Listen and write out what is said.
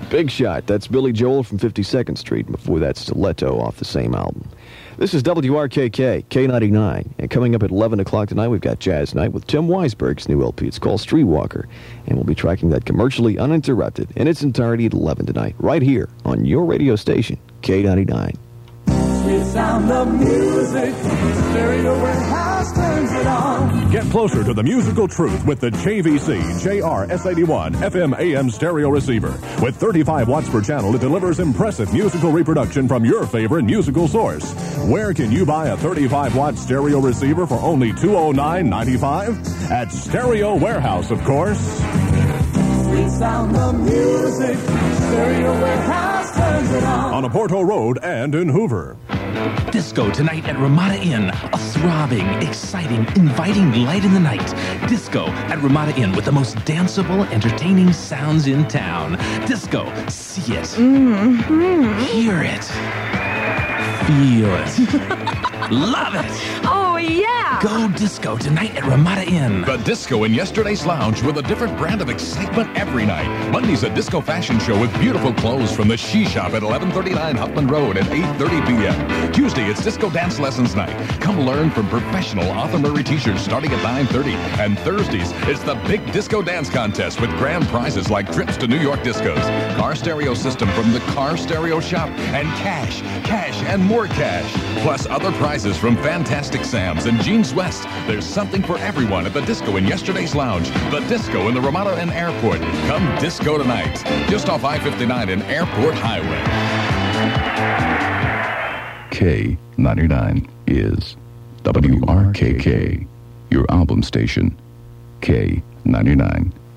Big Shot. That's Billy Joel from 52nd Street. Before that, Stiletto off the same album. This is WRKK, K99. And coming up at 11 o'clock tonight, we've got Jazz Night with Tim Weisberg's new LP. It's called Streetwalker. And we'll be tracking that commercially uninterrupted in its entirety at 11 tonight, right here on your radio station, K99. Sweet sound of music, stereo warehouse turns it on. Get closer to the musical truth with the JVC JR-S81 FM AM stereo receiver. With 35 watts per channel, it delivers impressive musical reproduction from your favorite musical source. Where can you buy a 35-watt stereo receiver for only $209.95? At Stereo Warehouse, of course. Sweet sound of music, stereo warehouse turns it on. On Oporto Road and in Hoover. Disco tonight at Ramada Inn. A throbbing, exciting, inviting light in the night. Disco at Ramada Inn with the most danceable, entertaining sounds in town. Disco. See it. Mm-hmm. Hear it. Feel it. Love it. Oh, yeah. Go disco tonight at Ramada Inn. The Disco in Yesterday's Lounge with a different brand of excitement every night. Monday's a disco fashion show with beautiful clothes from the She Shop at 1139 Huffman Road at 8:30 p.m. Tuesday, it's Disco Dance Lessons Night. Come learn from professional Arthur Murray teachers starting at 9:30. And Thursdays, it's the Big Disco Dance Contest with grand prizes like trips to New York discos, car stereo system from the Car Stereo Shop, and cash, and more cash. Plus other prizes from Fantastic Sam's and Jeans West. There's something for everyone at the Disco in Yesterday's Lounge. The Disco in the Ramada Inn Airport. Come disco tonight. Just off I-59 and Airport Highway. K99 is WRKK, your album station. K99